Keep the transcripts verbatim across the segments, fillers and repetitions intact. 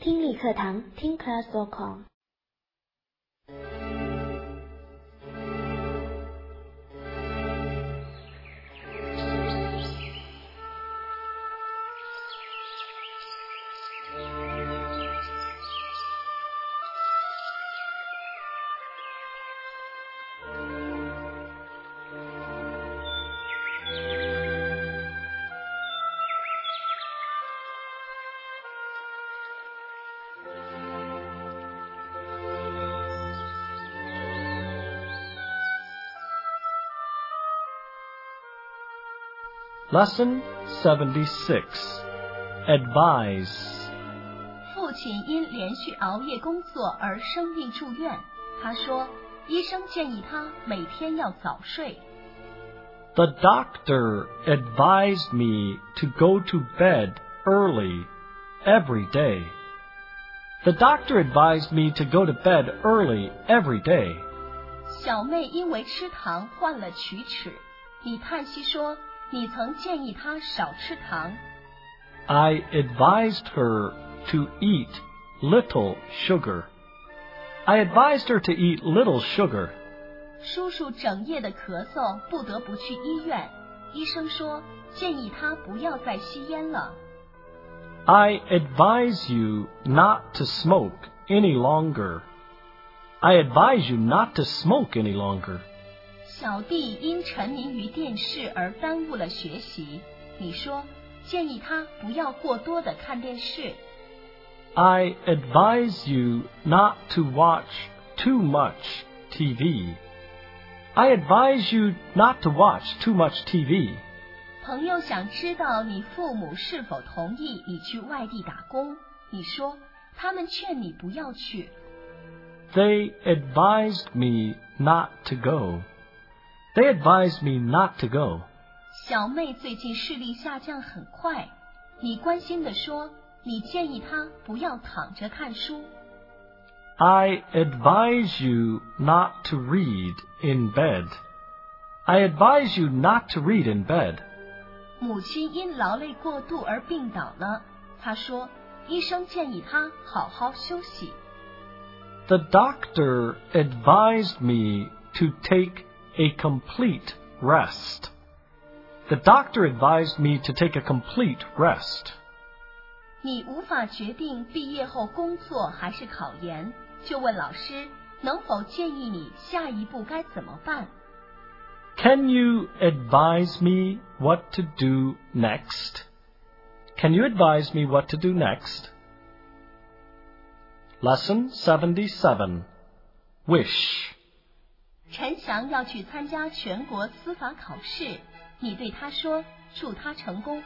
听力课堂，听 class dot com。 Lesson seventy-six. Advise. 父亲因连续熬夜工作而生病住院，他说，医生建议他每天要早睡。 The doctor advised me to go to bed early every day. The doctor advised me to go to bed early every day. 小妹因为吃糖患了龋齿，你叹息说，你曾建议她少吃糖。 I advised her to eat little sugar. I advised her to eat little sugar. 叔叔整夜的咳嗽，不得不去医院。医生说，建议他不要再吸烟了。 I advise you not to smoke any longer. I advise you not to smoke any longer. 小弟因沉迷于电视而耽误了学习，你说，建议他不要过多的看电视。 I advise you not to watch too much T V. I advise you not to watch too much T V. 朋友想知道你父母是否同意你去外地打工，你说，他们劝你不要去。 They advised me not to go. They advised me not to go. 小妹最近视力下降很快，你关心地说，你建议她不要躺着看书。 I advise you not to read in bed. I advise you not to read in bed. 母亲因劳累过度而病倒了，她说，医生建议她好好休息。 The doctor advised me to take a complete rest. The doctor advised me to take a complete rest. 你无法决定毕业后工作还是考研，就问老师能否建议你下一步该怎么办。 Can you advise me what to do next? Can you advise me what to do next? Lesson seventy-seven. Wish. 陈翔要去参加全国司法考试，你对他说，祝他成功。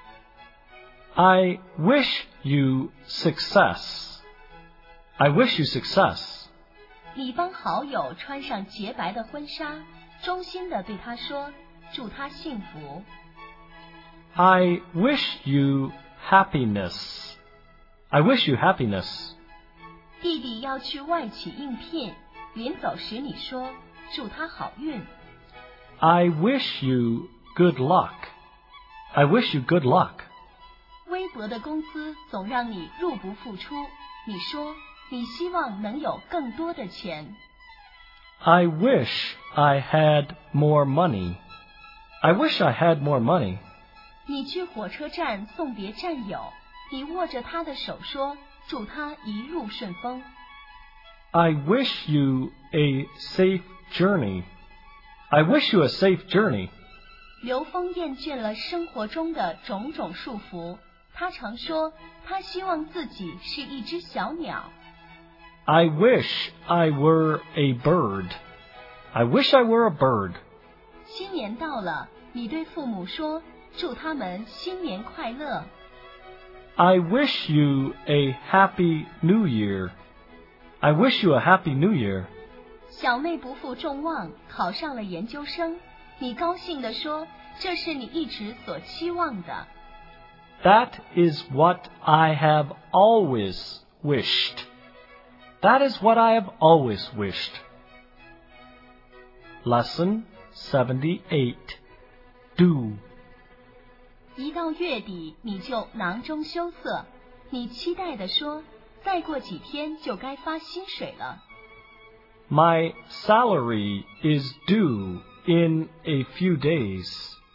I wish you success. I wish you success. 你帮好友穿上洁白的婚纱，衷心地对他说，祝他幸福。 I wish you happiness. I wish you happiness. 弟弟要去外企应聘，临走时你说，祝他好运。 I wish you good luck. I wish you good luck. 微薄的工资总让你入不敷出，你说，你希望能有更多的钱。 I wish I had more money. I wish I had more money. 你去火车站送别战友，你握着他的手说，祝他一路顺风。 I wish you a safe journey. I wish you a safe journey. 刘峰厌倦了生活中的种种束缚，他常说，他希望自己是一只小鸟。 I wish I were a bird. I wish I were a bird. 新年到了，你对父母说，祝他们新年快乐。 I wish you a happy new year. I wish you a happy new year. 小妹不负众望，考上了研究生，你高兴地说，这是你一直所期望的。 That is what I have always wished. That is what I have always wished. Lesson seventy-eight. Do. 一到月底，你就囊中羞涩，你期待地说， 再过几天就该发薪水了。 My salary is due in a few days.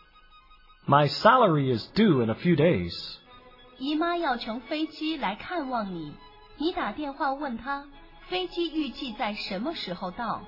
My salary is due in a few days. 姨妈要乘飞机来看望你，你打电话问她，飞机预计在什么时候到？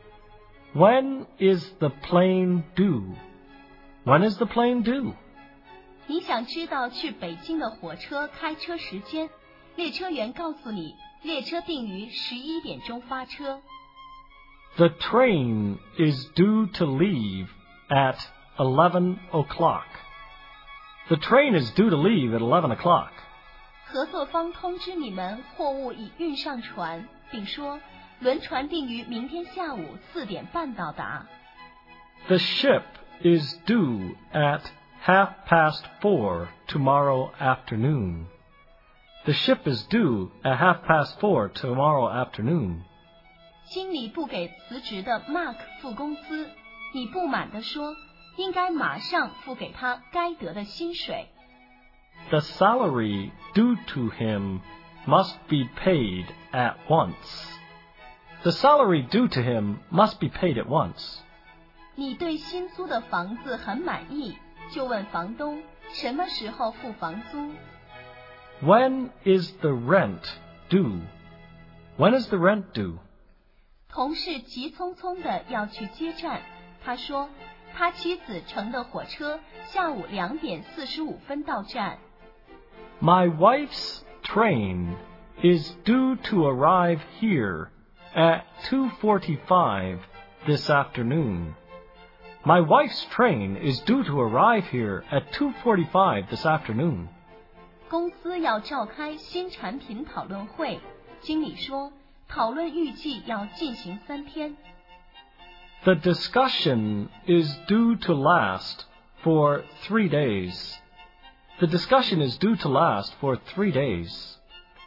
When is the plane due? When is the plane due? 你想知道去北京的火车开车时间，列车员告诉你，列车定于十一点钟发车。 The train is due to leave at eleven o'clock. The train is due to leave at eleven o'clock. 合作方通知你们货物已运上船，并说轮船定于明天下午四点半到达。 The ship is due at half past four tomorrow afternoon. The ship is due at half past four tomorrow afternoon. 经理不给辞职的 Mark 付工资，你不满地说，应该马上付给他该得的薪水。 The salary due to him must be paid at once. The salary due to him must be paid at once. 你对新租的房子很满意，就问房东什么时候付房租。 When is the rent due? When is the rent due? 同事急匆匆的要去接站，他说他妻子乘的火车下午两点四十五分到站。 My wife's train is due to arrive here at two forty-five this afternoon. My wife's train is due to arrive here at two forty-five this afternoon. 公司要召开新产品讨论会，经理说讨论预计要进行三天。 The discussion is due to last for three days. The discussion is due to last for three days.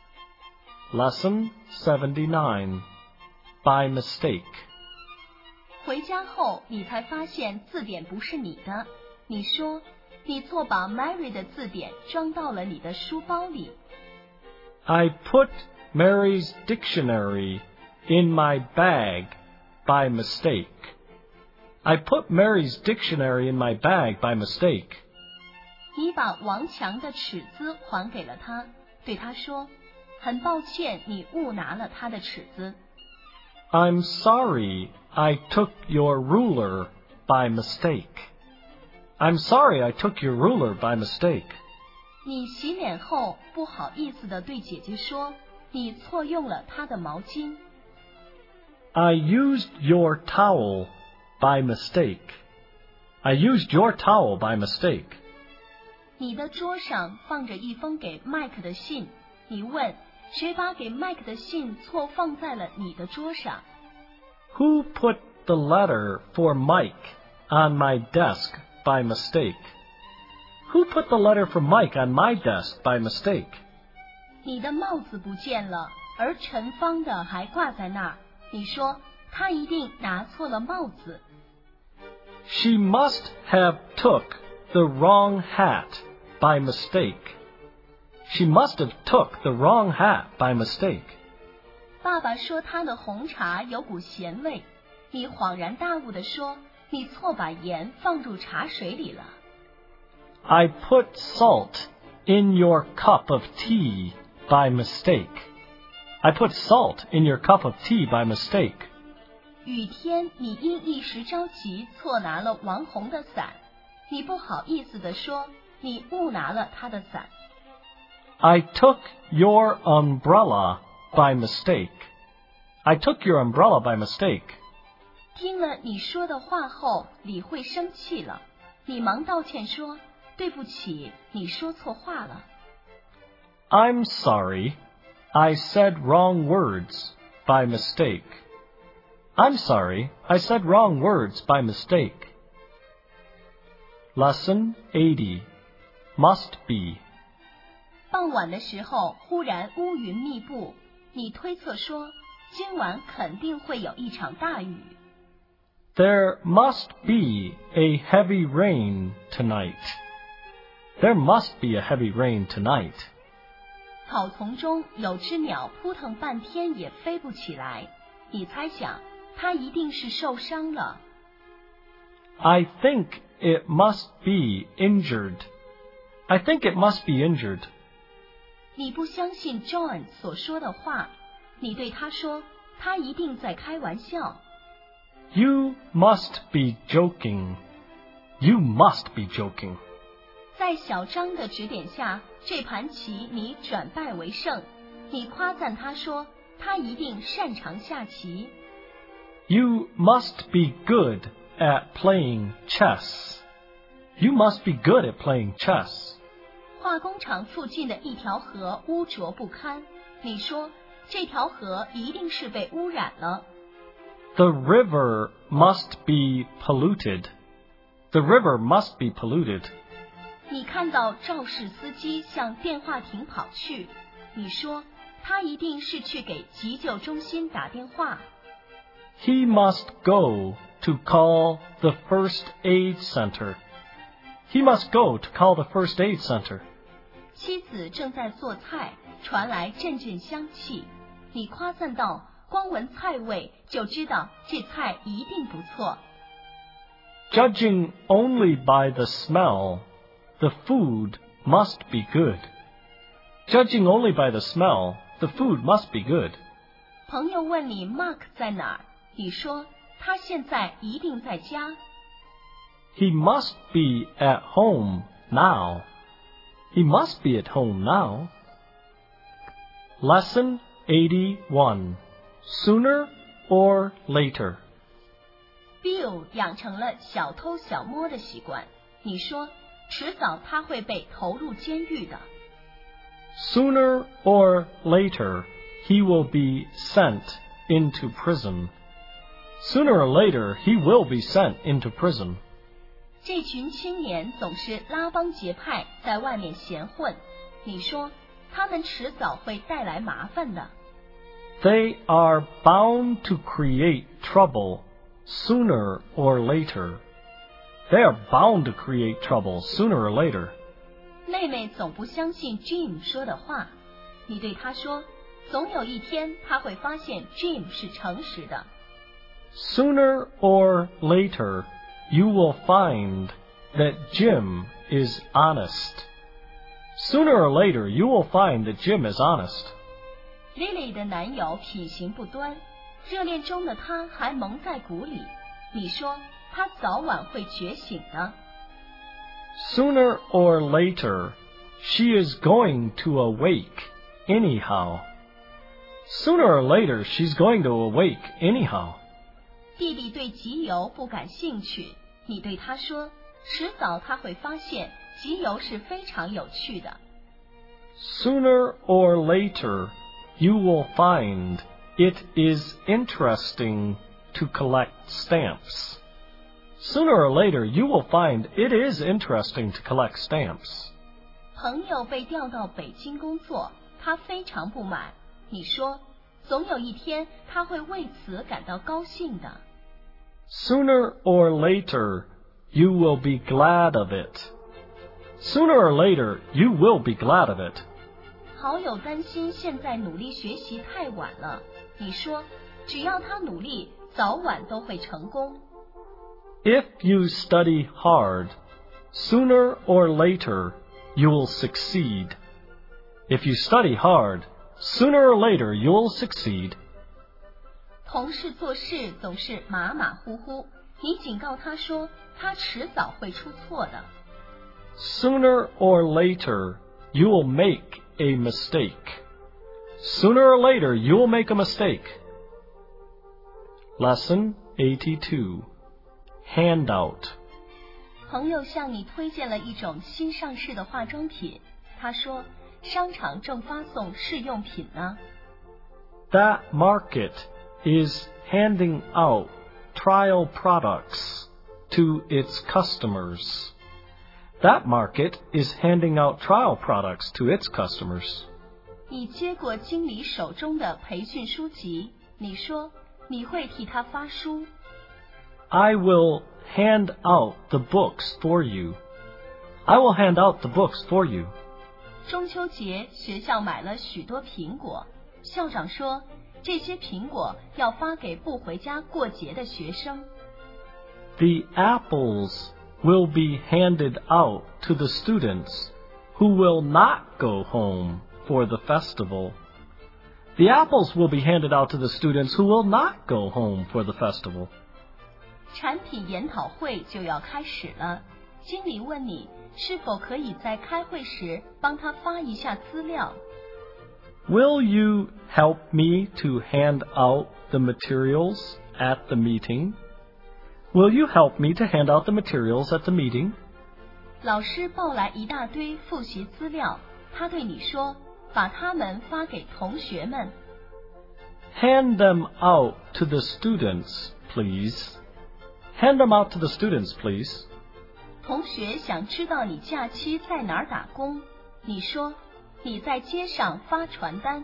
Lesson seventy-nine. By mistake. 回家后你才发现字典不是你的，你说你错把 Mary 的字典装到了你的书包里。 I put Mary's dictionary in my bag by mistake. I put Mary's dictionary in my bag by mistake. 你把王强的尺子还给了他，对他说，很抱歉你误拿了他的尺子。 I'm sorry I took your ruler by mistake. I'm sorry I took your ruler by mistake. 你洗脸后不好意思地对姐姐说，你错用了她的毛巾。 I used your towel by mistake. I used your towel by mistake. 你的桌上放着一封给麦克的信，你问谁把给麦克的信错放在了你的桌上？ Who put the letter for Mike on my desk by mistake? Who put the letter for Mike on my desk by mistake? 你的帽子不见了，而陈芳的还挂在那儿。你说他一定拿错了帽子。 She must have took the wrong hat by mistake. She must have took the wrong hat by mistake. 爸爸说他的红茶有股咸味，你恍然大悟地说，你错把盐放入茶水里了。 I put salt in your cup of tea by mistake. I put salt in your cup of tea by mistake. 雨天你因一时着急错拿了王红的伞，你不好意思地说，你误拿了他的伞。 I took your umbrella by mistake. I took your umbrella by mistake. 听了你说的话后，李慧生气了，你忙道歉说，对不起，你说错话了。 I'm sorry. I said wrong words by mistake. I'm sorry. I said wrong words by mistake. Lesson eighty. Must be. 傍晚的时候，忽然乌云密布，你推测说，今晚肯定会有一场大雨。 There must be a heavy rain tonight. There must be a heavy rain tonight. 草丛中有只鸟扑腾半天也飞不起来，你猜想它一定是受伤了。 I think it must be injured. I think it must be injured. 你不相信 John 所说的话，你对他说，他一定在开玩笑。 You must be joking. You must be joking. 在小张的指点下，这盘棋你转败为胜。你夸赞他说，他一定擅长下棋。 You must be good at playing chess. You must be good at playing chess. 化工厂附近的一条河污浊不堪，你说这条河一定是被污染了。 The river must be polluted. The river must be polluted. 你看到肇事司机向电话亭跑去，你说他一定是去给急救中心打电话。 He must go to call the first aid center. He must go to call the first aid center. 妻子正在做菜，传来阵阵香气。你夸赞道，光闻菜味就知道这菜一定不错。 Judging only by the smell, the food must be good. Judging only by the smell, the food must be good. 朋友问你 Mark 在哪儿，你说他现在一定在家。 He must be at home now. He must be at home now. Lesson eighty-one. Sooner or later. Bill 养成了小偷小摸的习惯，你说迟早他会被投入监狱的。 Sooner or later, he will be sent into prison. Sooner or later, he will be sent into prison. 这群青年总是拉帮结派，在外面闲混，你说他们迟早会带来麻烦的。 They are bound to create trouble sooner or later. They are bound to create trouble sooner or later. 妹妹总不相信 Jim 说的话，你对她说，总有一天她会发现 Jim 是诚实的。 Sooner or later, you will find that Jim is honest. Sooner or later, you will find that Jim is honest. Lily 的男友品行不端，热恋中的他还蒙在鼓里，你说他早晚会觉醒的。 Sooner or later, she is going to awake anyhow. Sooner or later, she's going to awake anyhow. 弟弟对集邮不感兴趣，你对他说，迟早他会发现集邮是非常有趣的。 Sooner or later, you will find it is interesting to collect stamps. Sooner or later, you will find it is interesting to collect stamps. 朋友被调到北京工作，他非常不满，你说，总有一天他会为此感到高兴的。 Sooner or later, you will be glad of it. Sooner or later, you will be glad of it. 好友担心现在努力学习太晚了，你说，只要他努力，早晚都会成功。 If you study hard, sooner or later, you will succeed. If you study hard, sooner or later, you will succeed. 同事做事总是马马虎虎，你警告他说，他迟早会出错的。 Sooner or later, you will make a mistake. Sooner or later, you will make a mistake. Lesson eighty-two. Handout. 朋友向你推荐了一种新上市的化妆品，他说，商场正发送试用品呢。 That market is handing out trial products to its customers. That market is handing out trial products to its customers. 你接过经理手中的培训书籍，你说你会替他发书。 I will hand out the books for you. I will hand out the books for you. 中秋节学校买了许多苹果，校长说这些苹果要发给不回家过节的学生。 The apples will be handed out to the students who will not go home for the festival. The apples will be handed out to the students who will not go home for the festival. 产品研讨会就要开始了，经理问你是否可以在开会时帮他发一下资料。 Will you help me to hand out the materials at the meeting? Will you help me to hand out the materials at the meeting? 老师抱来一大堆复习资料，他对你说，把它们发给同学们。 Hand them out to the students, please. Hand them out to the students, please. 同学想知道你假期在哪儿打工，你说你在街上发传单。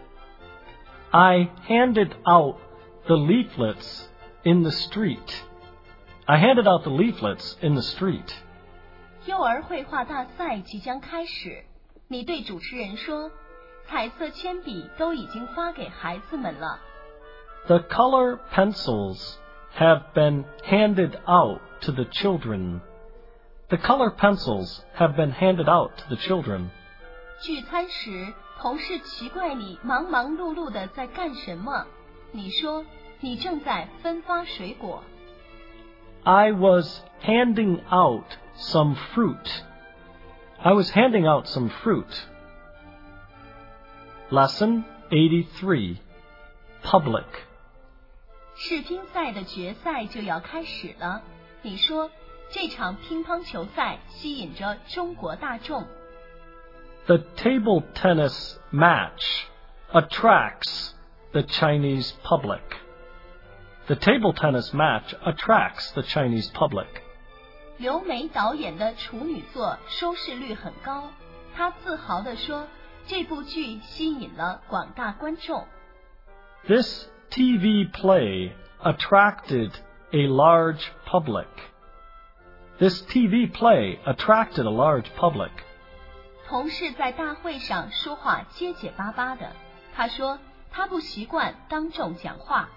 I handed out the leaflets in the street. I handed out the leaflets in the street. 幼儿绘画大赛即将开始，你对主持人说，彩色铅笔都已经发给孩子们了。 The color pencils have been handed out to the children. The color pencils have been handed out to the children. 聚餐时，同事奇怪你忙忙碌碌的在干什么，你说你正在分发水果。 I was handing out some fruit. I was handing out some fruit. Lesson eighty-three. Public. 世乒赛的决赛就要开始了，你说这场乒乓球赛吸引着中国大众。 The table tennis match attracts the Chinese public. The table tennis match attracts the Chinese public. 刘梅导演的处女作收视率很高，她自豪地说，这部剧吸引了广大观众。 This T V play attracted a large public. This T V play attracted a large public. 同事在大会上说话结结巴巴的，他说他不习惯当众讲话。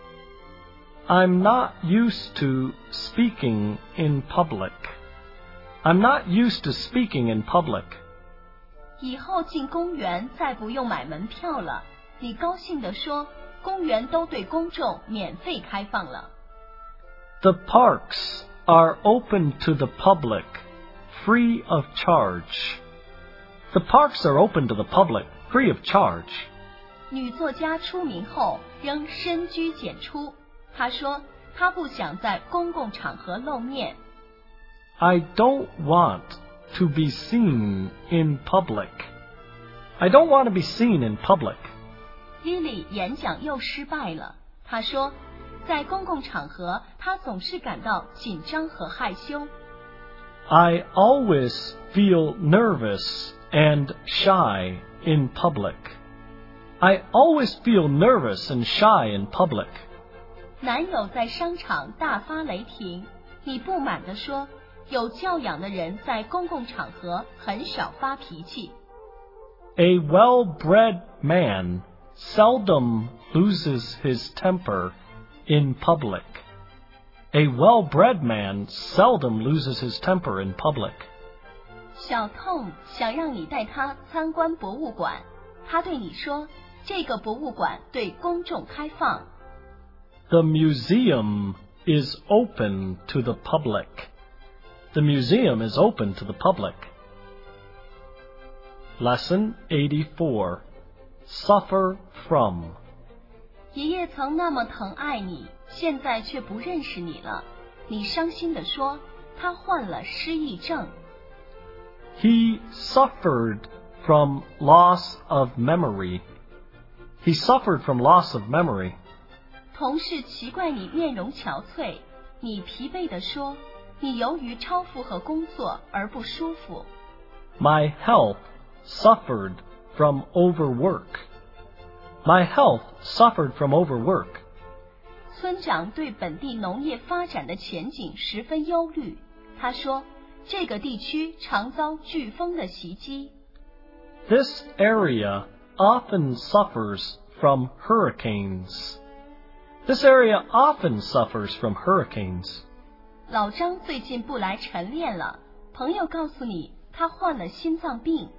I'm not used to speaking in public. I'm not used to speaking in public. 以后进公园再不用买门票了，你高兴地说，公园都对公众免费开放了。 The parks are open to the public, free of charge. The parks are open to the public, free of charge. 女作家出名后仍深居简出，她说她不想在公共场合露面。 I don't want to be seen in public. I don't want to be seen in public. 莉莉演讲又失败了，她说在公共场合她总是感到紧张和害羞。 I always feel nervous and shy in public. I always feel nervous and shy in public. 男友在商场大发雷霆，你不满地说，有教养的人在公共场合很少发脾气。 A well-bred man seldom loses his temper in public. A well-bred man seldom loses his temper in public. 小痛想让你带他参观博物馆，他对你说，这个博物馆对公众开放。 The museum is open to the public. The museum is open to the public. Lesson eighty-four. Suffer from. 爷爷曾那么疼爱你，现在却不认识你了。你伤心地说，他患了失忆症。 He suffered from loss of memory. He suffered from loss of memory. 同事奇怪你面容憔悴，你疲惫地说，你由于超负荷工作而不舒服。 My health suffered from overwork. My health suffered from overwork. 村长对本地农业发展的前景十分忧虑，他说，这个地区常遭飓风的袭击。 This area often suffers from hurricanes. This area often suffers from hurricanes. 老张最近不来晨练了，朋友告诉你他患了心脏病。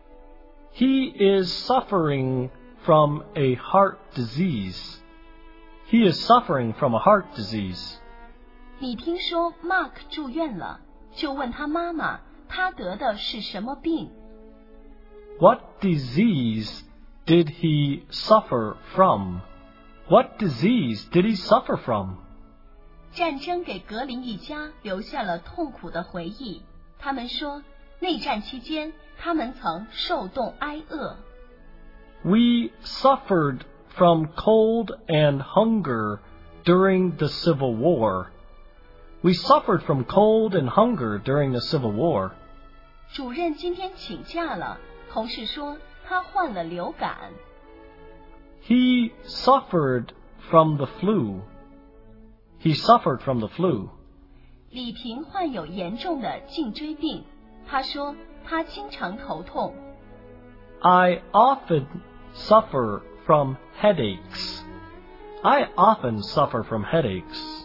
He is suffering from a heart disease. He is suffering from a heart disease. 你听说 Mark 住院了，就问他妈妈，他得的是什么病？ What disease did he suffer from? What disease did he suffer from? 战争给格林一家留下了痛苦的回忆。他们说，内战期间，他们曾受冻挨饿。 We suffered from cold and hunger during the Civil War. We suffered from cold and hunger during the Civil War. 主任今天请假了，同事说他患了流感。 He suffered from the flu. He suffered from the flu. 李平患有严重的颈椎病，他说他经常头痛。 I often suffer from headaches. I often suffer from headaches.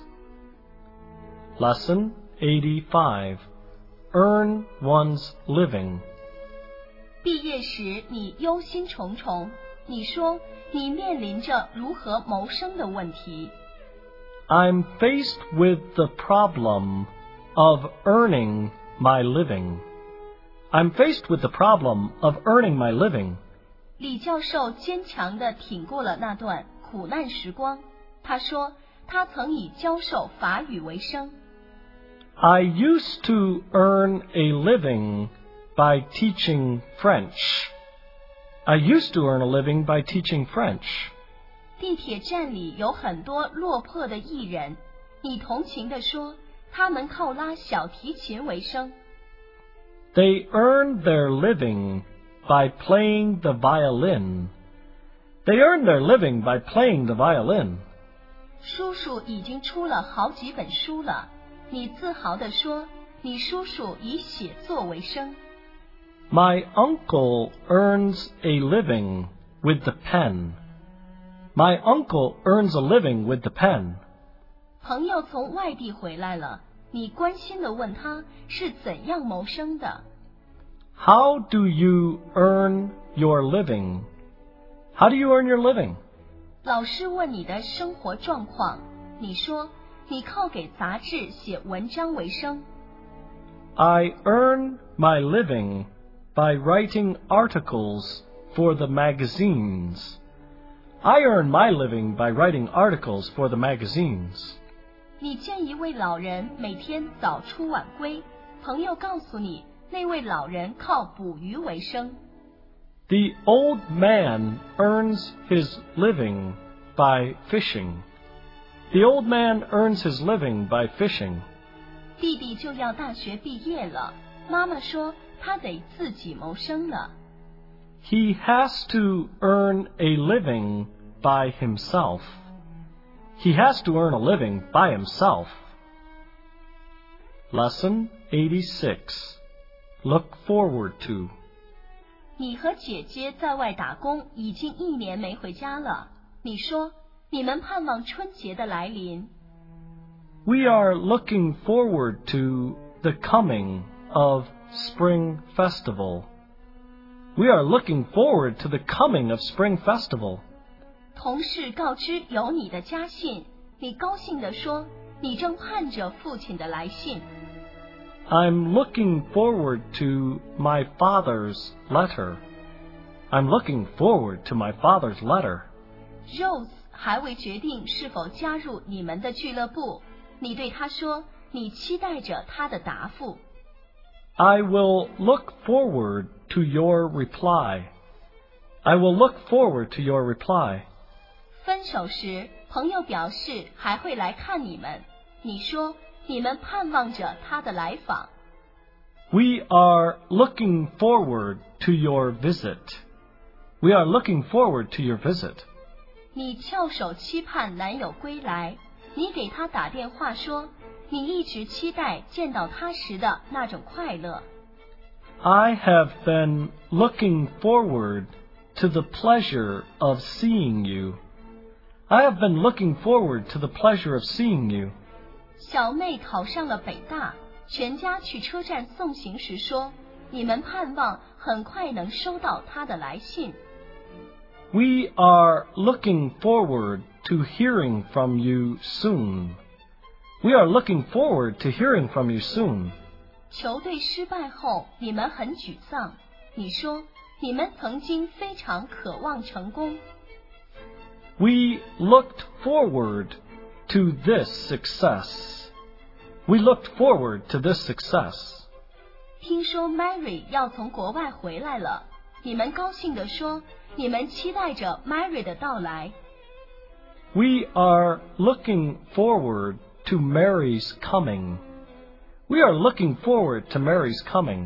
Lesson eighty-five. Earn one's living. 毕业时你忧心忡忡，你说你面临着如何谋生的问题。 I'm faced with the problem of earning my living. I'm faced with the problem of earning my living. 李教授坚强地挺过了那段苦难时光。他说，他曾以教授法语为生。 I used to earn a living by teaching French. I used to earn a living by teaching French. 地铁站里有很多落魄的艺人，你同情地说，他们靠拉小提琴为生。 They earn their living by playing the violin. They earn their living by playing the violin. 叔叔已经出了好几本书了，你自豪地说，你叔叔以写作为生。 My uncle earns a living with the pen. My uncle earns a living with the pen. 朋友从外地回来了，你关心地问他是怎样谋生的。 How do you earn your living? How do you earn your living? 老师问你的生活状况，你说你靠给杂志写文章为生。 I earn my living by writing articles for the magazines. I earn my living by writing articles for the magazines. 你见一位老人每天早出晚归，朋友告诉你，那位老人靠捕鱼为生。 The old man earns his living by fishing. The old man earns his living by fishing. 弟弟就要大学毕业了，妈妈说他得自己谋生了。 He has to earn a living by himself. He has to earn a living by himself. Lesson eighty-six. Look forward to. 你和姐姐在外打工已经一年没回家了。你说，你们盼望春节的来临。 We are looking forward to the coming of Spring Festival. We are looking forward to the coming of Spring Festival. 同事告知有你的家信，你高兴地说，你正盼着父亲的来信。 I'm looking forward to my father's letter. I'm looking forward to my father's letter. Rose 还未决定是否加入你们的俱乐部，你对他说，你期待着他的答复。 I will look forward to your reply. I will look forward to your reply. 分手时，朋友表示还会来看你们。你说，你们盼望着他的来访。 We are looking forward to your visit. We are looking forward to your visit. 你翘首期盼男友归来，你给他打电话说，你一直期待见到他时的那种快乐。 I have been looking forward to the pleasure of seeing you. I have been looking forward to the pleasure of seeing you. 小妹考上了北大，全家去车站送行时说，你们盼望很快能收到她的来信。 We are looking forward to hearing from you soon. We are looking forward to hearing from you soon. 球队失败后，你们很沮丧。你说，你们曾经非常渴望成功。 We looked forward to this success. We looked forward to this success. 听说 Mary 要从国外回来了，你们高兴地说，你们期待着 Mary 的到来。 We are looking forward to Mary's coming. We are looking forward to Mary's coming.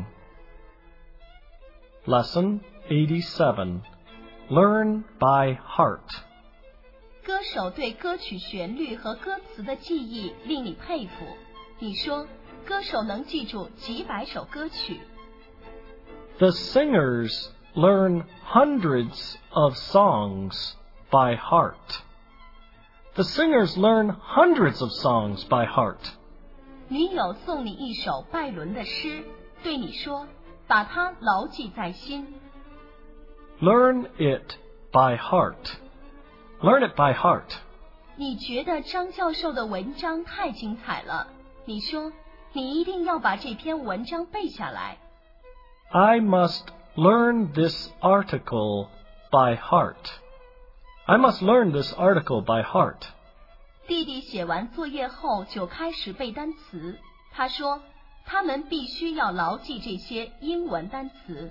Lesson eighty-seven. Learn by heart. 歌手对歌曲旋律和歌词的记忆令你佩服。你说，歌手能记住几百首歌曲。 The singers learn hundreds of songs by heart. The singers learn hundreds of songs by heart. 女友送你一首拜伦的诗，对你说，把它牢记在心。 Learn it by heart. Learn it by heart. 你觉得张教授的文章太精彩了，你说，你一定要把这篇文章背下来。 I must learn this article by heart. I must learn this article by heart. 弟弟写完作业后就开始背单词。他说，他们必须要牢记这些英文单词。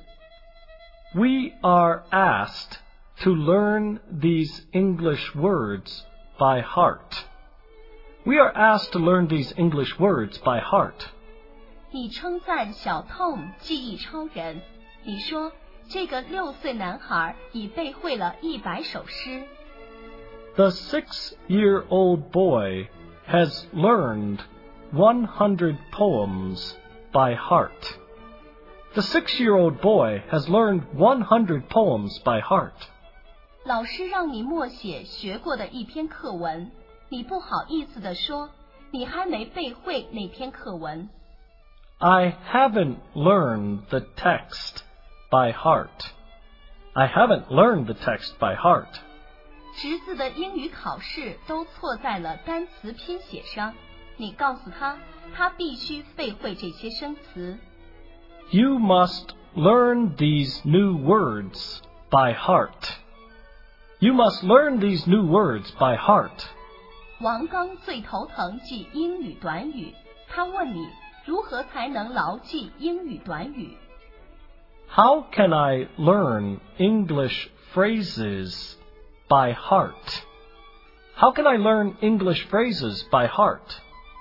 We are asked to learn these English words by heart. We are asked to learn these English words by heart. 你称赞小 Tom 记忆超人。你说，这个六岁男孩已背会了一百首诗。 The six-year-old boy has learned one hundred poems by heart. The six-year-old boy has learned one hundred poems by heart. 老师让你默写学过的一篇课文，你不好意思地说，你还没背会那篇课文。 I haven't learned the text by heart. I haven't learned the text by heart. 侄子的英语考试都错在了单词拼写上，你告诉他，他必须背会这些生词。 You must learn these new words by heart. You must learn these new words by heart. 王刚最头疼记英语短语，他问你如何才能牢记英语短语。 How can I learn English phrases by heart? How can I learn English phrases by heart?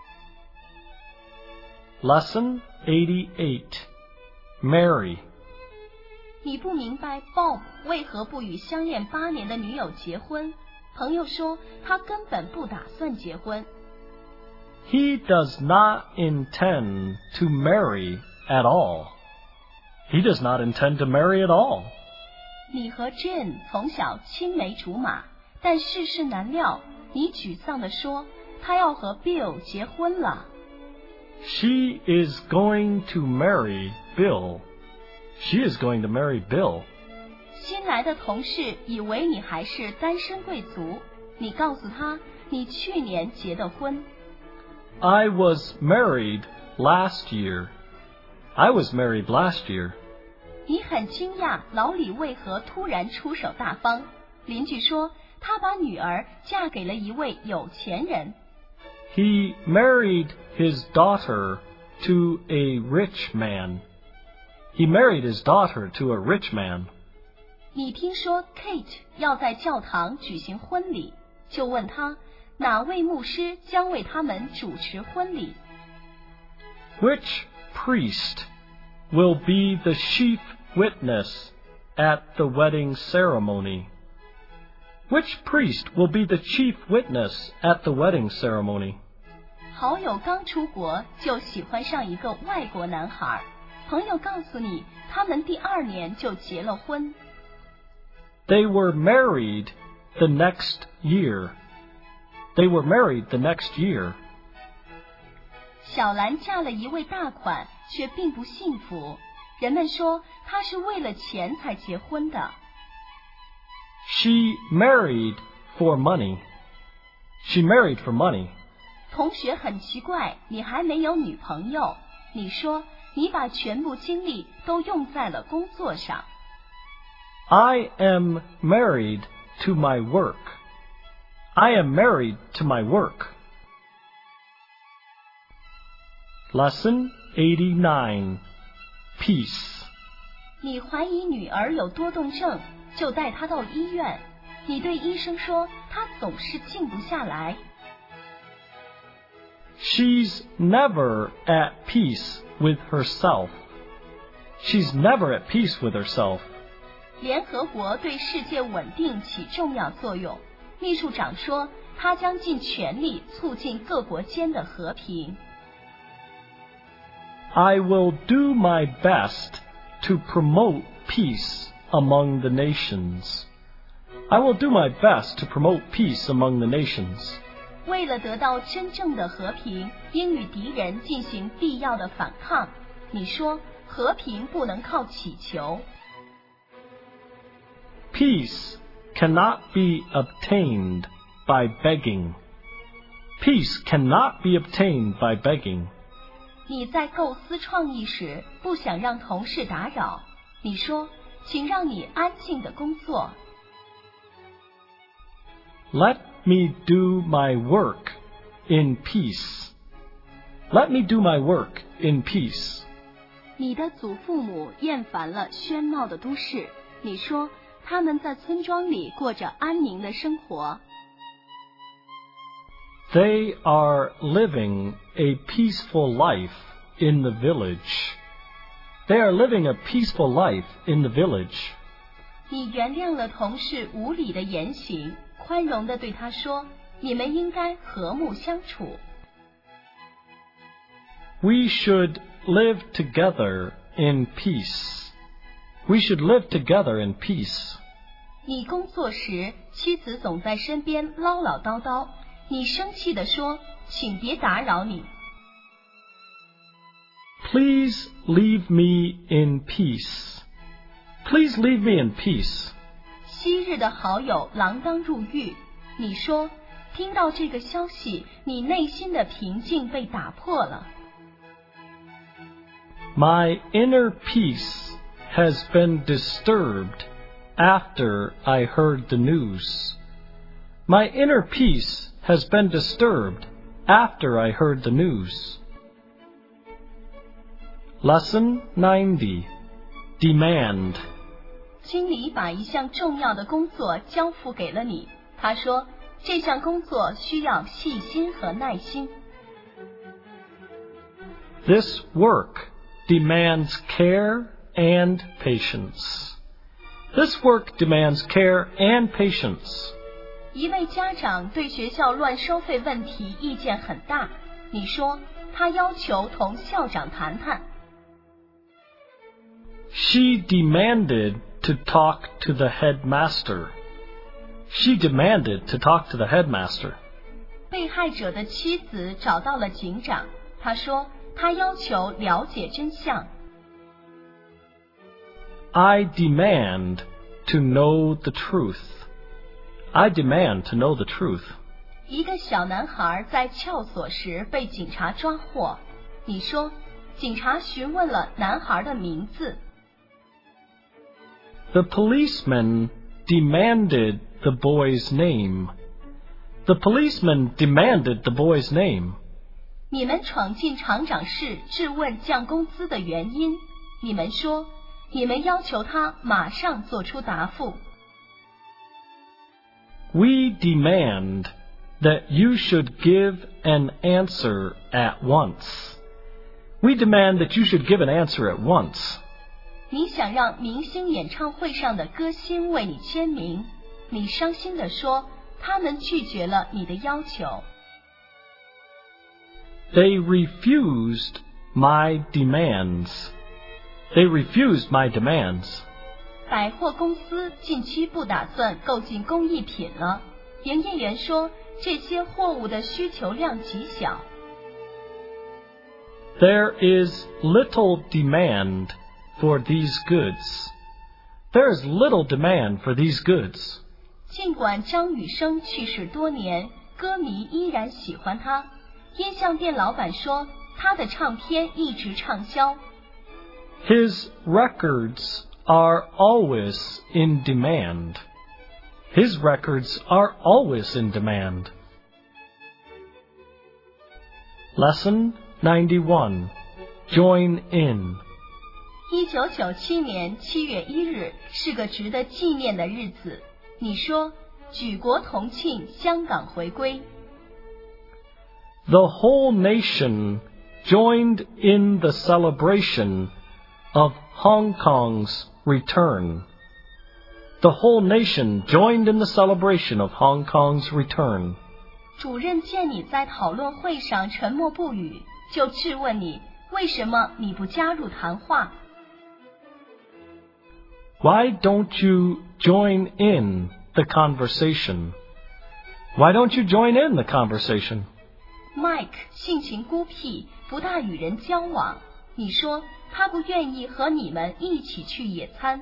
Lesson eighty-eight. Marry. 你不明白 Bob 为何不与相恋八年的女友结婚。朋友说他根本不打算结婚。 He does not intend to marry at all. He does not intend to marry at all. 你和 Jane 从小青梅竹马，但世事难料，你沮丧地说，他要和 Bill 结婚了。 She is going to marry Bill. She is going to marry Bill. 新来的同事以为你还是单身贵族，你告诉他，你去年结的婚。 I was married last year. I was married last year. 你很惊讶老李为何突然出手大方。邻居说，他把女儿嫁给了一位有钱人。 He married his daughter to a rich man. He married his daughter to a rich man. 你听说 Kate 要在教堂举行婚礼，就问他哪位牧师将为他们主持婚礼。 Which priest will be the chief witness at the wedding ceremony? Which priest will be the chief witness at the wedding ceremony? 好友刚出国就喜欢上一个外国男孩， 朋友告诉你，他们第二年就结了婚。 They were married the next year. They were married the next year. 小兰嫁了一位大款，却并不幸福。人们说她是为了钱才结婚的。 She married for money. She married for money. 同学很奇怪，你还没有女朋友？你说你把全部精力都用在了工作上。 I am married to my work. I am married to my work. Lesson eighty-nine. Peace. 你怀疑女儿有多动症，就带她到医院。你对医生说，她总是静不下来。 She's never at peace with herself. She's never at peace with herself. 联合国对世界稳定起重要作用。秘书长说，他将尽全力促进各国间的和平。 I will do my best to promote peace among the nations. I will do my best to promote peace among the nations. 为了得到真正的和平，应与敌人进行必要的反抗。你说，和平不能靠祈求。 Peace cannot be obtained by begging. Peace cannot be obtained by begging. 你在构思创意时，不想让同事打扰。你说，请让你安静的工作。 Let me do my work in peace. Let me do my work in peace. 你的祖父母厌烦了喧闹的都市。你说，他们在村庄里过着安宁的生活。 They are living a peaceful life in the village. They are living a peaceful life in the village. 你原谅了同事无理的言行，宽容地对他说，你们应该和睦相处。 We should live together in peace. We should live together in peace. 你工作时，妻子总在身边唠唠叨叨，你生气地说，请别打扰你。 Please leave me in peace. Please leave me in peace. 昔日的好友锒铛入狱，你说，听到这个消息，你内心的平静被打破了。 My inner peace has been disturbed after I heard the news. My inner peace has been disturbed after I heard the news. Lesson ninety. Demand. 经理把一项重要的工作交付给了你，他说，这项工作需要细心和耐心。 This work demands care and patience. This work demands care and patience. 一位家长对学校乱收费问题意见很大，你说，他要求同校长谈谈。 She demanded to talk to the headmaster. She demanded to talk to the headmaster. 被害者的妻子找到了警长，他说，他要求了解真相。 I demand to know the truth. I demand to know the truth. 一个小男孩在撬锁时被警察抓获，你说，警察询问了男孩的名字。 The policeman demanded the boy's name. The policeman demanded the boy's name. 你们闯进厂长室质问降工资的原因，你们说，你们要求他马上做出答复。 We demand that you should give an answer at once. We demand that you should give an answer at once. 你想让明星演唱会上的歌星为你签名，你伤心地说，他们拒绝了你的要求。 They refused my demands. They refused my demands. 百货公司近期不打算购进工艺品了。营业员说，这些货物的需求量极小。 There is little demand for these goods. There is little demand for these goods. 尽管张雨生去世多年，歌迷依然喜欢他。音像店老板说，他的唱片一直畅销。 His records are always in demand. His records are always in demand. Lesson ninety-one. Join in. 一九九七年七月一日是个值得纪念的日子。你说，举国同庆香港回归。 The whole nation joined in the celebration of Hong Kong's return. The whole nation joined in the celebration of Hong Kong's return. 主任见你在讨论会上沉默不语，就质问你，为什么你不加入谈话？ Why don't you join in the conversation? Why don't you join in the conversation? Mike 性情孤僻，不大与人交往。你说他不愿意和你们一起去野餐。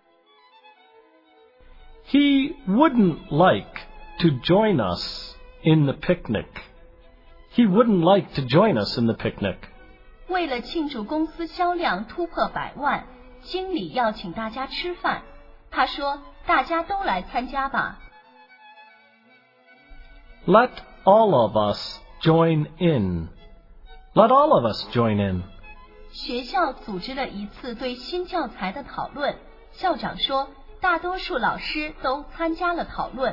He wouldn't like to join us in the picnic. He wouldn't like to join us in the picnic. 为了庆祝公司销量突破百万，经理要请大家吃饭。他说，大家都来参加吧。 Let all of us join in. Let all of us join in. 学校组织了一次对新教材的讨论，校长说，大多数老师都参加了讨论。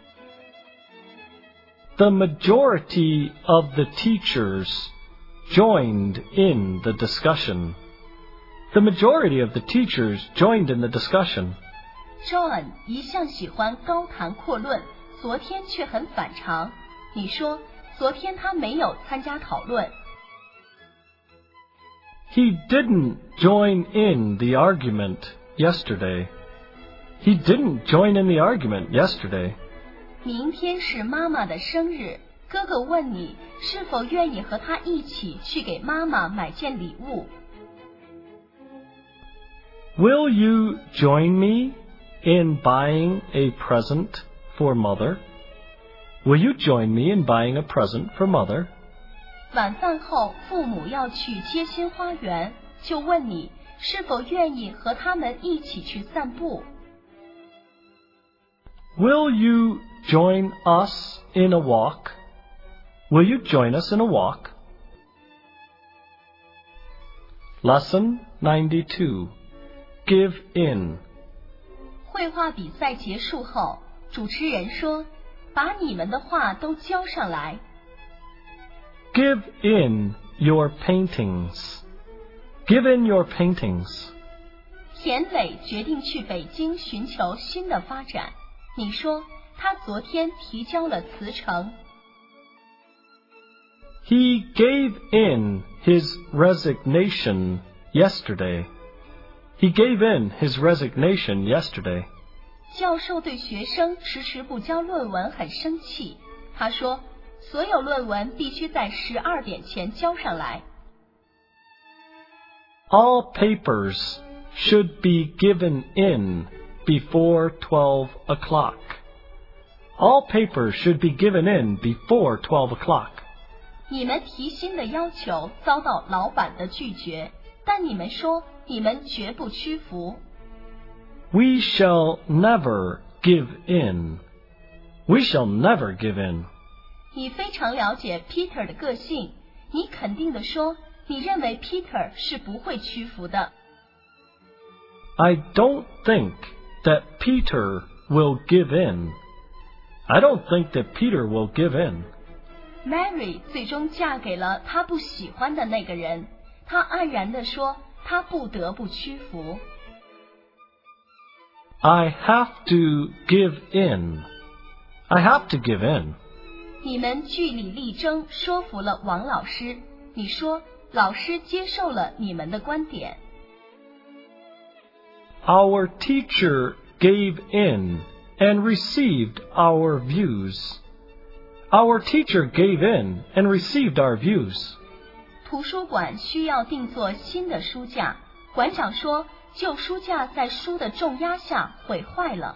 The majority of the teachers joined in the discussion. The majority of the teachers joined in the discussion. John 一向喜欢高谈阔论，昨天却很反常。你说，昨天他没有参加讨论。 He didn't join in the argument yesterday. He didn't join in the argument yesterday. 明天是妈妈的生日，哥哥问你是否愿意和他一起去给妈妈买件礼物。 Will you join me in buying a present for Mother? Will you join me in buying a present for Mother? 晚饭后，父母要去街心花园，就问你是否愿意和他们一起去散步。 Will you join us in a walk? Will you join us in a walk? Lesson ninety-two. Give in. 绘画比赛结束后，主持人说，把你们的画都交上来。 Give in your paintings. Give in your paintings. 田磊决定去北京寻求新的发展。你说，他昨天提交了辞呈。 He gave in his resignation yesterday. He gave in his resignation yesterday. 教授对学生迟迟不交论文很生气。他说，所有论文必须在十二点前交上来。 All papers should be given in before twelve o'clock. All papers should be given in before twelve o'clock. 你们提薪的要求遭到老板的拒绝，但你们说你们绝不屈服。 We shall never give in. We shall never give in. 你非常了解 Peter 的个性，你肯定地说，你认为 Peter 是不会屈服的。 I don't think that Peter will give in. I don't think that Peter will give in. Mary 最终嫁给了她不喜欢的那个人，她黯然地说，她不得不屈服。 I have to give in. I have to give in. 你们据理力争，说服了王老师。你说，老师接受了你们的观点。 our teacher gave in and received our views. Our teacher gave in and received our views. 图书馆需要定做新的书架，馆长说旧书架在书的重压下毁坏了。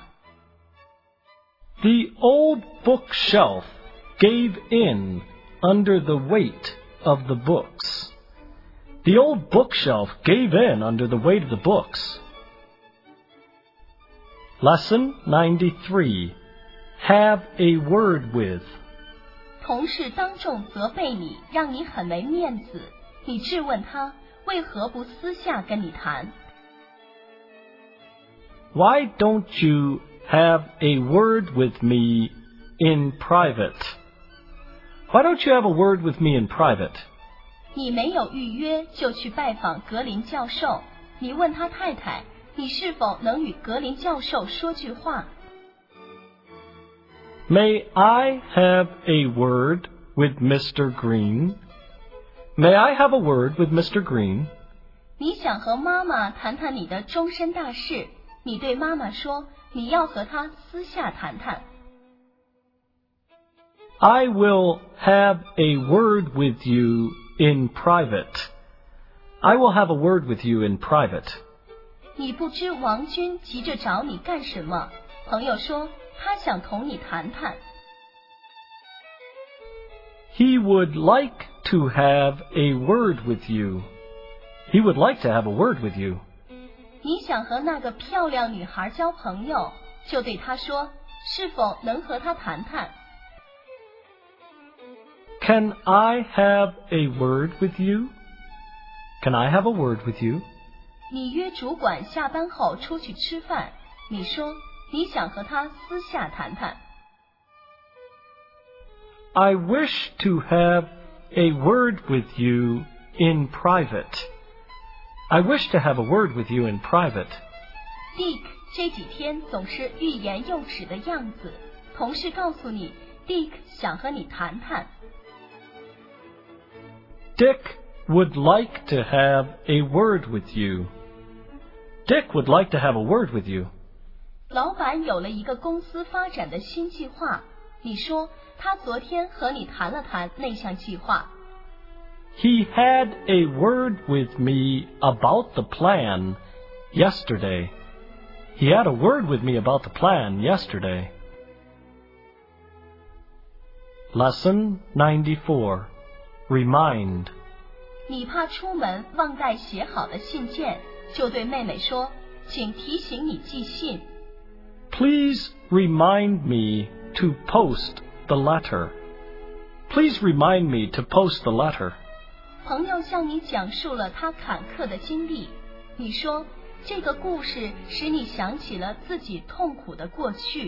The old bookshelf gave in under the weight of the books. The old bookshelf gave in under the weight of the books. Lesson ninety-three. Have a word with. 同事当众责备你，让你很没面子，你质问他为何不私下跟你谈。 Why don't you have a word with me in private? Why don't you have a word with me in private? 你没有预约就去拜访格林教授，你问他太太，你是否能与格林教授说句话？ May I have a word with Mister Green? May I have a word with Mister Green? 你想和妈妈谈谈你的终身大事，你对妈妈说，你要和她私下谈谈。 I will have a word with you in private. I will have a word with you in private. 你不知王军急着找你干什么？朋友说他想同你谈谈。 He would like to have a word with you. He would like to have a word with you. 你想和那个漂亮女孩交朋友，就对她说，是否能和她谈谈？ Can I have a word with you? Can I have a word with you? 你约主管下班后出去吃饭，你说你想和他私下谈谈。 I wish to have a word with you in private. I wish to have a word with you in private. Dick 这几天总是欲言又止的样子，同事告诉你 Dick 想和你谈谈。 Dick would like to have a word with you. Dick would like to have a word with you. 老板有了一个公司发展的新计划，你说他昨天和你谈了谈那项计划。 He had a word with me about the plan yesterday. He had a word with me about the plan yesterday. Lesson ninety-four. Remind. 你怕出门忘带写好的信件，就对妹妹说，请提醒你寄信。 Please remind me to post the letter. Please remind me to post the letter. 朋友向你讲述了他坎坷的经历，你说这个故事使你想起了自己痛苦的过去。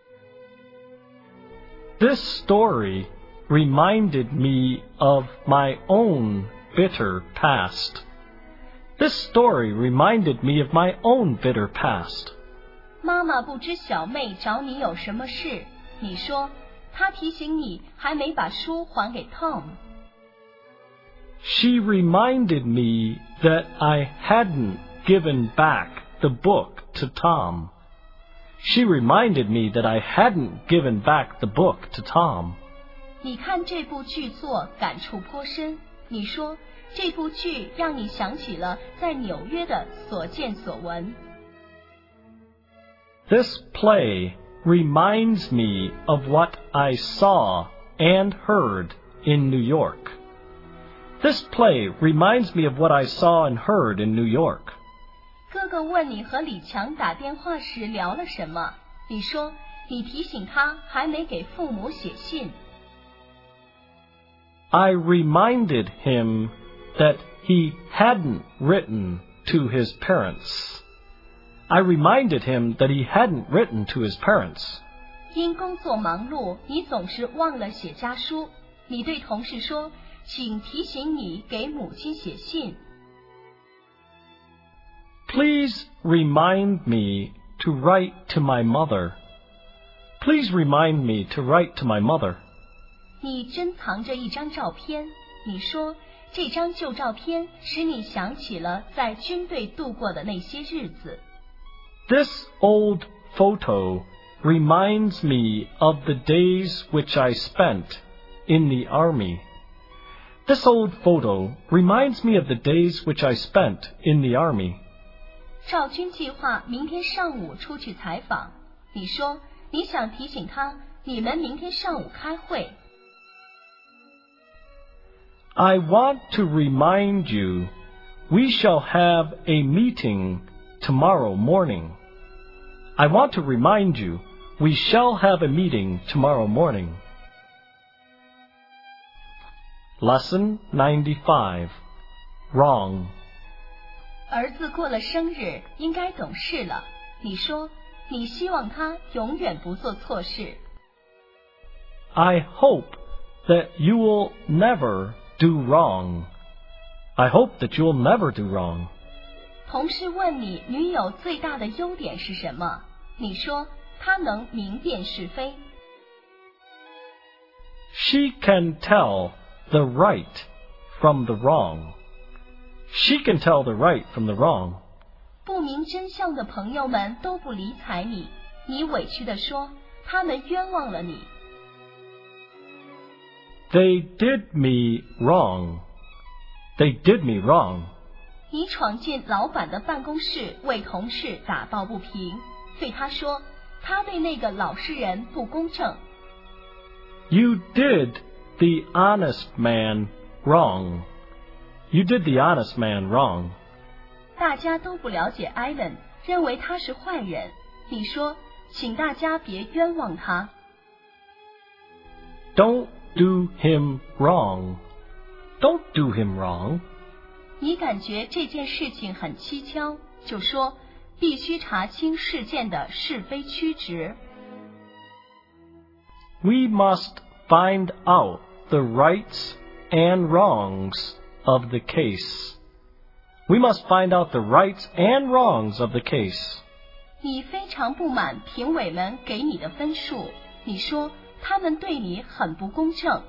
This story reminded me of my own bitter past. This story reminded me of my own bitter past. 妈妈不知小妹找你有什么事，你说她提醒你还没把书还给 Tom。 She reminded me that I hadn't given back the book to Tom. She reminded me that I hadn't given back the book to Tom. 你看这部剧作感触颇深，你说这部剧让你想起了在纽约的所见所闻。 This play reminds me of what I saw and heard in New York. This play reminds me of what I saw and heard in New York. 哥哥问你和李强打电话时聊了什么，你说你提醒他还没给父母写信。 I reminded him that he hadn't written to his parents. I reminded him that he hadn't written to his parents. 因工作忙碌，你总是忘了写家书。你对同事说，请提醒你给母亲写信。 Please remind me to write to my mother. Please remind me to write to my mother. 你珍藏着一张照片，你说这张旧照片使你想起了在军队度过的那些日子。 This old photo reminds me of the days which I spent in the army. This old photo reminds me of the days which I spent in the army. 赵军计划明天上午出去采访。你说你想提醒他，你们明天上午开会。 I want to remind you, we shall have a meeting tomorrow morning. I want to remind you, we shall have a meeting tomorrow morning. Lesson ninety-five. Wrong. 儿子过了生日，应该懂事了。你说，你希望他永远不做错事。 I hope that you will never do wrong. I hope that you will never do wrong. 同事问你女友最大的优点是什么？你说，她能明辨是非。 She can tell the right from the wrong. She can tell the right from the wrong. 不明真相的朋友们都不理睬你，你委屈地说，他们冤枉了你。 They did me wrong. They did me wrong. 你闯进老板的办公室，为同事打抱不平，对他说，他对那个老实人不公正。 You did the honest man wrong. You did the honest man wrong. 大家都不了解艾伦，认为他是坏人。你说，请大家别冤枉他。 Don't do him wrong. Don't do him wrong. 你感觉这件事情很蹊跷，就说必须查清事件的是非曲直。 We must find out the rights and wrongs of the case. We must find out the rights and wrongs of the case. 你非常不满评委们给你的分数，你说他们对你很不公正。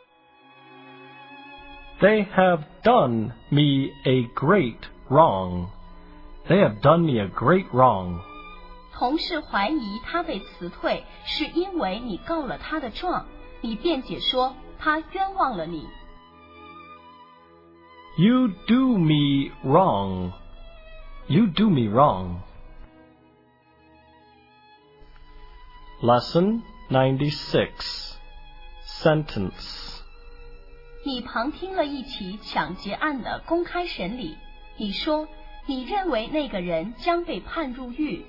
They have done me a great wrong. They have done me a great wrong. 同事怀疑他被辞退，是因为你告了他的状，你辩解说他冤枉了你。 You do me wrong. You do me wrong. Lesson ninety-six. Sentence. 你旁听了一起抢劫案的公开审理，你说你认为那个人将被判入狱。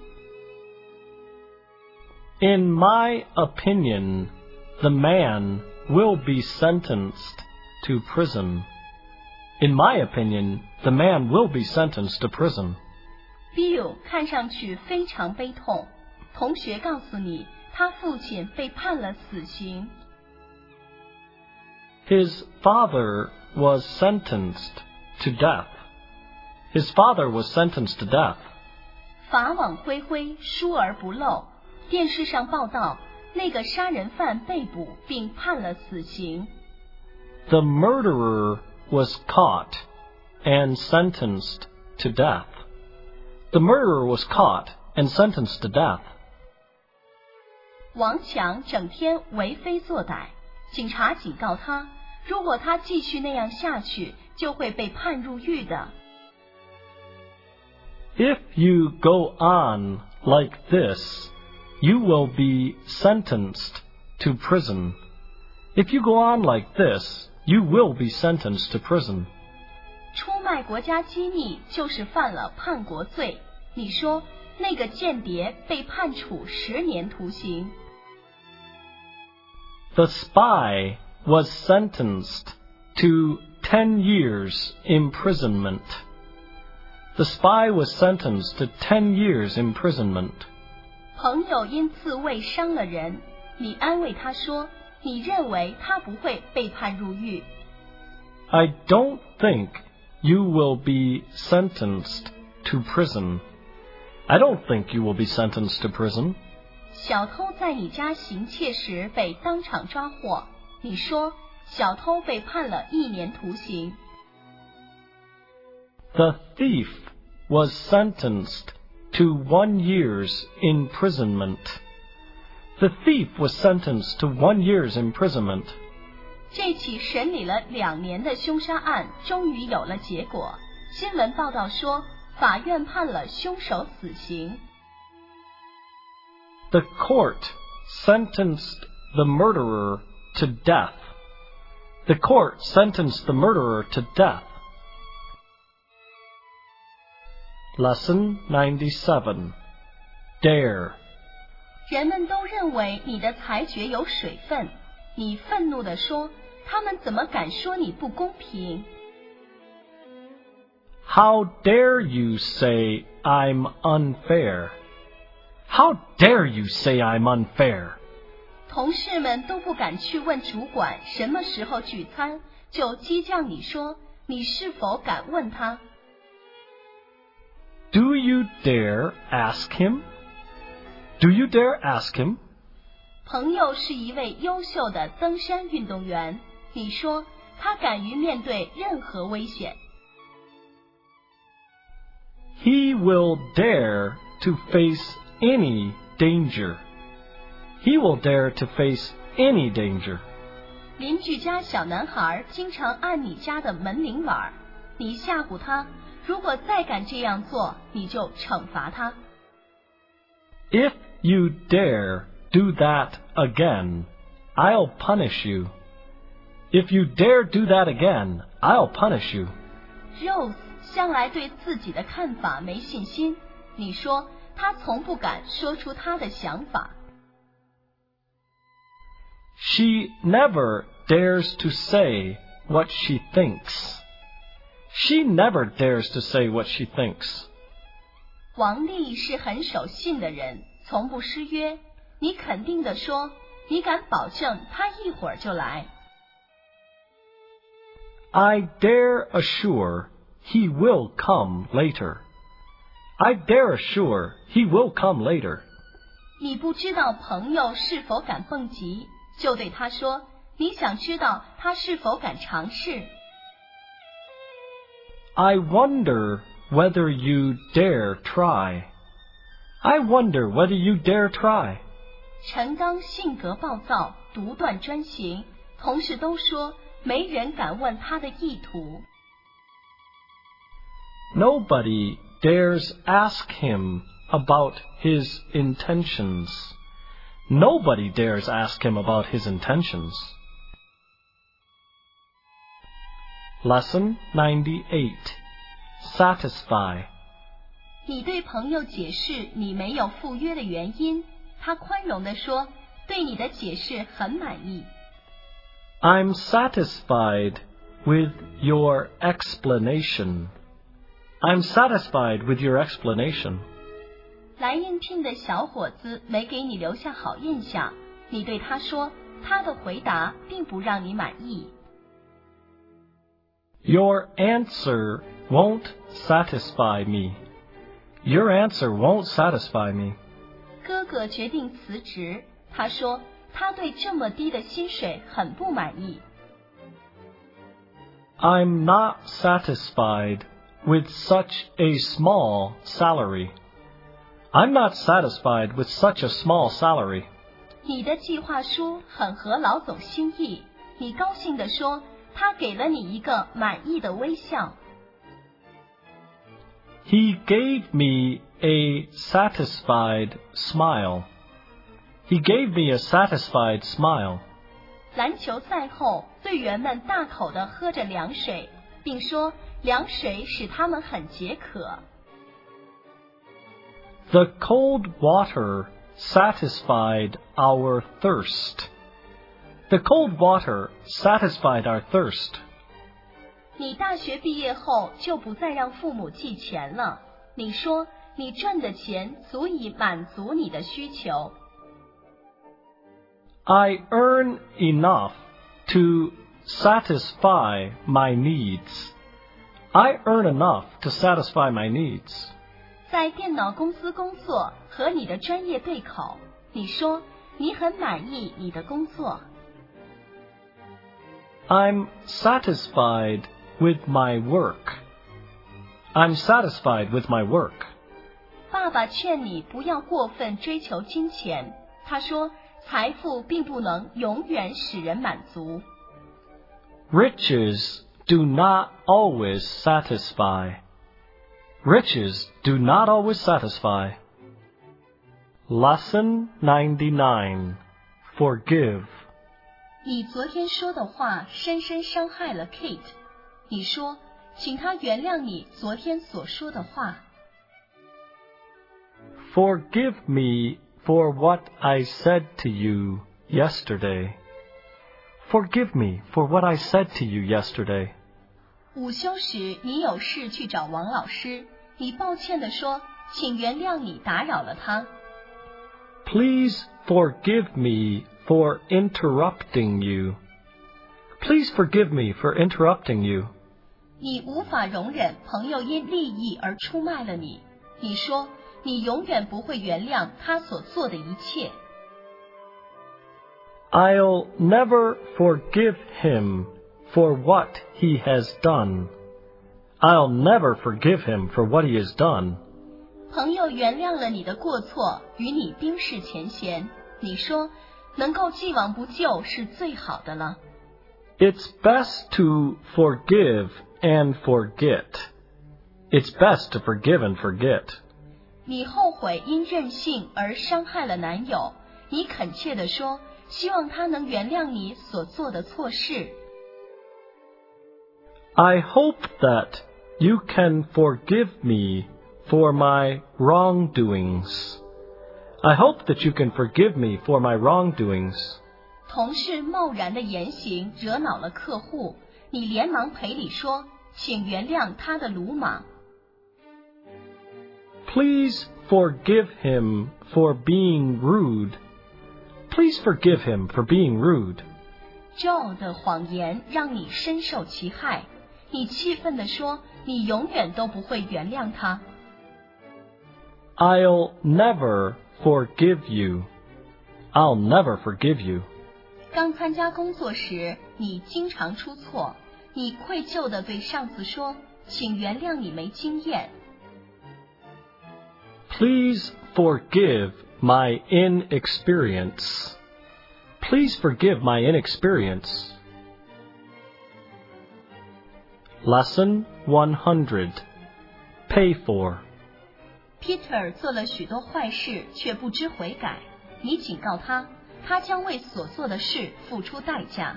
In my opinion, the man will be sentenced to prison. In my opinion, the man will be sentenced to prison. Bill 看上去非常悲痛。同学告诉你，他父亲被判了死刑。 His father was sentenced to death. His father was sentenced to death. 法网恢恢，疏而不漏。电视上报道，那个杀人犯被捕并判了死刑。 The murderer was caught and sentenced to death. The murderer was caught and sentenced to death. 王强整天为非作歹，警察警告他，如果他继续那样下去，就会被判入狱的。 If you go on like this, you will be sentenced to prison. If you go on like this, you will be sentenced to prison. 出卖国家机密就是犯了叛国罪。你说那个间谍被判处十年徒刑。 The spy was sentenced to ten years imprisonment. The spy was sentenced to ten years imprisonment. 朋友因自卫伤了人，你安慰他说，你认为他不会被判入狱。 I don't think you will be sentenced to prison. I don't think you will be sentenced to prison. 小偷在你家行窃时被当场抓获，你说小偷被判了一年徒刑。 The thief was sentenced to one year's imprisonment. The thief was sentenced to one year's imprisonment. 这起审理了两年的凶杀案终于有了结果。新闻报道说，法院判了凶手死刑。 The court sentenced the murderer to death. The court sentenced the murderer to death. Lesson ninety-seven. Dare. 人们都认为你的裁决有水分，你愤怒地说，他们怎么敢说你不公平？ How dare you say I'm unfair? How dare you say I'm unfair? 同事们都不敢去问主管什么时候聚餐，就激将你说，你是否敢问他？ Do you dare ask him? Do you dare ask him? 朋友是一位优秀的登山运动员，你说他敢于面对任何危险。 He will dare to face any danger. He will dare to face any danger. 邻居家小男孩经常按你家的门铃玩，你吓唬他，如果再敢这样做，你就惩罚他。 If you dare do that again, I'll punish you. If you dare do that again, I'll punish you. Rose 向来对自己的看法没信心，你说他从不敢说出他的想法。 She never dares to say what she thinks. She never dares to say what she thinks. 王丽是很守信的人，从不失约。你肯定地说，你敢保证他一会儿就来。 I dare assure he will come later. I dare assure he will come later. 你不知道朋友是否敢蹦极，就对他说，你想知道他是否敢尝试。 I wonder whether you dare try. I wonder whether you dare try. 陈刚性格暴躁，独断专行，同事都说没人敢问他的意图。 Nobody dares ask him about his intentions. Nobody dares ask him about his intentions. Lesson ninety-eight. Satisfy. 你对朋友解释你没有赴约的原因，他宽容地说，对你的解释很满意。 I'm satisfied with your explanation. I'm satisfied with your explanation. 来应聘的小伙子没给你留下好印象，你对他说，他的回答并不让你满意。 Your answer won't satisfy me. Your answer won't satisfy me. 哥哥决定辞职，他说他对这么低的薪水很不满意。 I'm not satisfied with such a small salary. I'm not satisfied with such a small salary. 你的计划书很合老总心意，你高兴地说，他给了你一个满意的微笑。 He gave me a satisfied smile. He gave me a satisfied smile. 篮球赛后，队员们大口地喝着凉水，并说凉水使他们很解渴。 The cold water satisfied our thirst. The cold water satisfied our thirst. 你大学毕业后就不再让父母寄钱了，你说你赚的钱足以满足你的需求。 I earn enough to satisfy my needs. I earn enough to satisfy my needs. 在电脑公司工作和你的专业对口，你说你很满意你的工作。 I'm satisfied with my work. I'm satisfied with my work. 爸爸劝你不要过分追求金钱。他说，财富并不能永远使人满足。 Riches do not always satisfy. Riches do not always satisfy. Lesson ninety-nine. Forgive. 你昨天说的话深深伤害了 Kate。你说，请她原谅你昨天所说的话。 Forgive me for what I said to you yesterday. Forgive me for what I said to you yesterday. 午休时，你有事去找王老师，你抱歉地说，请原谅你打扰了他。 Please forgive me for interrupting you. Please forgive me for interrupting you. 你无法容忍朋友因利益而出卖了你。你说，你永远不会原谅他所做的一切。 I'll never forgive him for what he has done. I'll never forgive him for what he has done. 朋友原谅了你的过错，与你冰释前嫌。你说，能够既往不咎是最好的了。 It's best to forgive and forget. It's best to forgive and forget. 你后悔因任性而伤害了男友，你恳切地说，希望他能原谅你所做的错事。 I hope that you can forgive me for my wrongdoings. I hope that you can forgive me for my wrongdoings. 同事贸然的言行惹恼了客户，你连忙赔礼说，请原谅他的鲁莽。 Please forgive him for being rude. Please forgive him for being rude. Joe 的谎言让你深受其害，你气愤地说，你永远都不会原谅他。 I'll never forgive you. I'll never forgive you. 刚参加工作时，你经常出错，你愧疚地对上司说，请原谅你没经验。 Please forgive my inexperience. Please forgive my inexperience. Lesson one hundred. Pay for. Peter 做了许多坏事，却不知悔改。你警告他，他将为所做的事付出代价。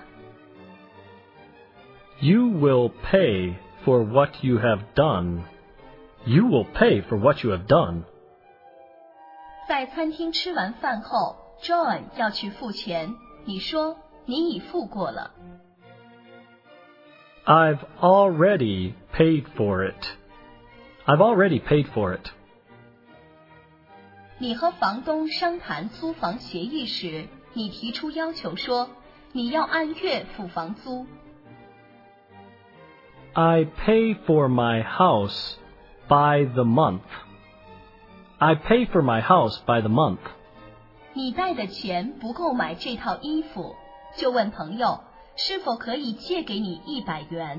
You will pay for what you have done. You will pay for what you have done. 在餐厅吃完饭后 ，John 要去付钱。你说，你已付过了。 I've already paid for it. I've already paid for it. 你和房东商谈租房协议时，你提出要求说，你要按月付房租。 I pay for my house by the month. I pay for my house by the month. 你带的钱不够买这套衣服，就问朋友是否可以借给你一百元。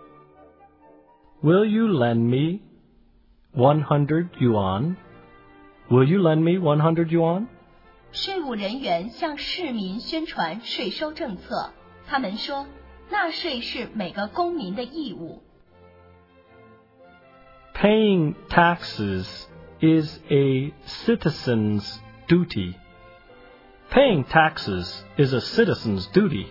Will you lend me one hundred yuan? Will you lend me one hundred yuan? 税务人员向市民宣传税收政策，他们说，纳税是每个公民的义务。 Paying taxes is a citizen's duty. Paying taxes is a citizen's duty.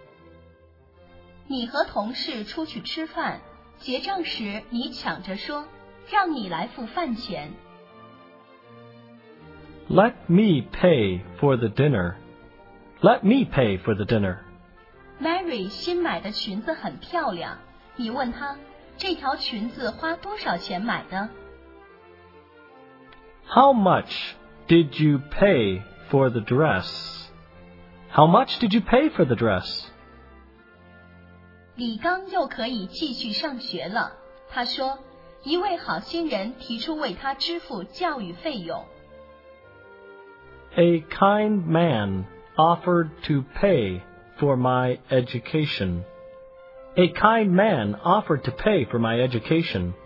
你和同事出去吃饭，结账时你抢着说，让你来付饭钱。 Let me pay for the dinner. Let me pay for the dinner. Mary 新买的裙子很漂亮，你问她，这条裙子花多少钱买的？ How much did you pay for the dress? How much did you pay for the dress? 李刚又可以继续上学了。他说，一位好心人提出为他支付教育费用。 A kind man offered to pay for my education. A kind man offered to pay for my education.